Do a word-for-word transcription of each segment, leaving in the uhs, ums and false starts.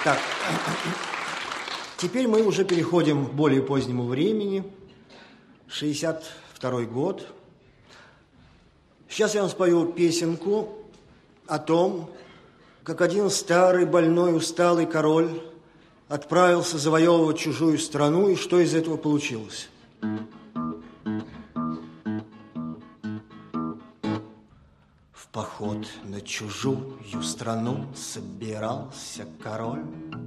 Так, теперь мы уже переходим к более позднему времени. шестьдесят второй год. Сейчас я вам спою песенку о том, как один старый, больной, усталый король отправился завоевывать чужую страну, и что из этого получилось. В поход на чужую страну собирался король.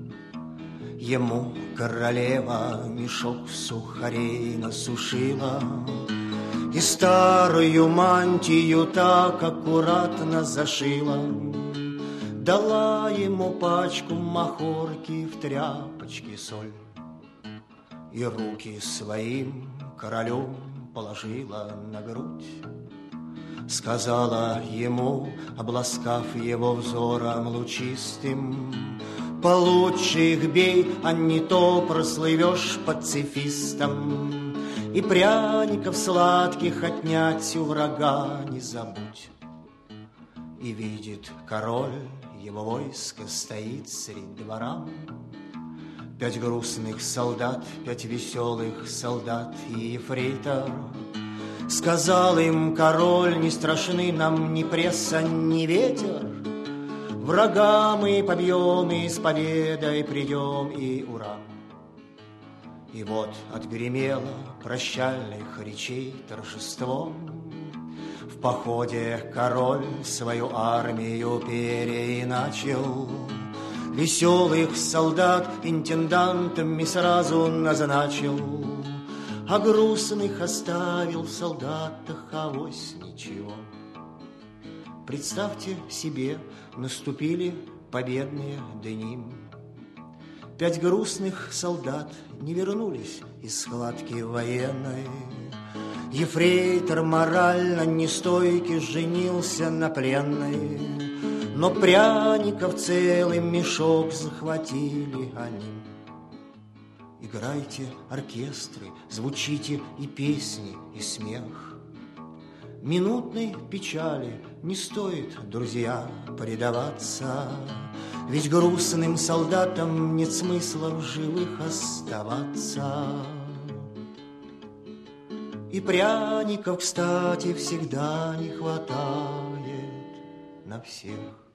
Ему королева мешок сухарей насушила и старую мантию так аккуратно зашила. Дала ему пачку махорки, в тряпочке соль, и руки своим королю положила на грудь. Сказала ему, обласкав его взором лучистым: получше их бей, а не то прослывешь пацифистом, и пряников сладких отнять у врага не забудь. И видит король, его войско стоит средь двора. Пять грустных солдат, пять веселых солдат и ефрейтор. Сказал им король: не страшны нам ни пресса, ни ветер. Врага мы побьем, и с победой придем, и ура. И вот отгремело прощальных речей торжество. В походе король свою армию переиначил. Веселых солдат интендантами сразу назначил, а грустных оставил в солдатах авось ничего. Представьте себе, наступили победные дни. Пять грустных солдат не вернулись из схватки военной. Ефрейтор морально нестойкий женился на пленной, но пряников целый мешок захватили они. Играйте оркестры, звучите и песни, и смех. Минутной печали не стоит, друзья, предаваться, ведь грустным солдатам нет смысла в живых оставаться. И пряников, кстати, всегда не хватает на всех.